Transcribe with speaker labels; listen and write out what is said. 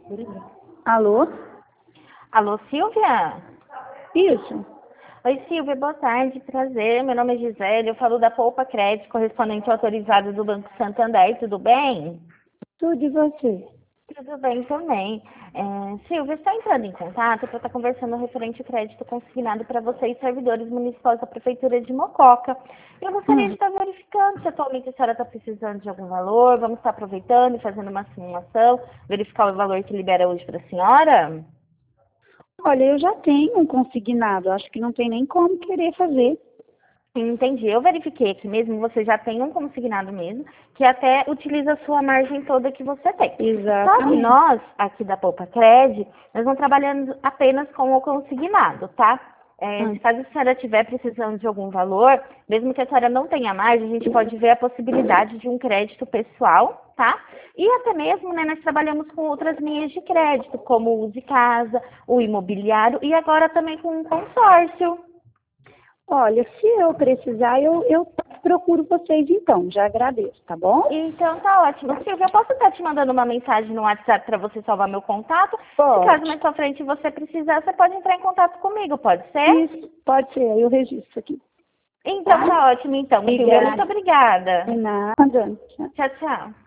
Speaker 1: Alô?
Speaker 2: Alô, Silvia?
Speaker 1: Isso.
Speaker 2: Oi, Silvia, boa tarde, prazer. Meu nome é Gisele, eu falo da Poupa Crédito, correspondente autorizado do Banco Santander, tudo bem?
Speaker 1: Tudo de você.
Speaker 2: Tudo bem também. Silvia, está entrando em contato para estar conversando referente ao crédito consignado para você e servidores municipais da Prefeitura de Mococa. Eu gostaria de estar verificando se atualmente a senhora está precisando de algum valor, vamos estar aproveitando e fazendo uma simulação, verificar o valor que libera hoje para a senhora?
Speaker 1: Olha, eu já tenho um consignado, acho que não tem nem como querer fazer.
Speaker 2: Entendi. Eu verifiquei aqui mesmo, você já tem um consignado mesmo, que até utiliza a sua margem toda que você tem. Só que
Speaker 1: Exatamente.
Speaker 2: nós, aqui da Poupa Cred, nós não trabalhamos apenas com o consignado, tá? Se caso a senhora estiver precisando de algum valor, mesmo que a senhora não tenha margem, a gente pode ver a possibilidade de um crédito pessoal, tá? E até mesmo, né, nós trabalhamos com outras linhas de crédito, como o Use Casa, o imobiliário e agora também com um consórcio.
Speaker 1: Olha, se eu precisar, eu procuro vocês então, já agradeço, tá bom?
Speaker 2: Então tá ótimo. Silvia, eu posso estar te mandando uma mensagem no WhatsApp para você salvar meu contato? Se caso
Speaker 1: Pode.
Speaker 2: mais pra frente você precisar, você pode entrar em contato comigo, pode ser?
Speaker 1: Isso, pode ser, aí eu registro aqui.
Speaker 2: Então
Speaker 1: Tá?
Speaker 2: tá ótimo então, Silvia. Muito
Speaker 1: Obrigada.
Speaker 2: obrigada.
Speaker 1: De nada.
Speaker 2: Tchau, tchau.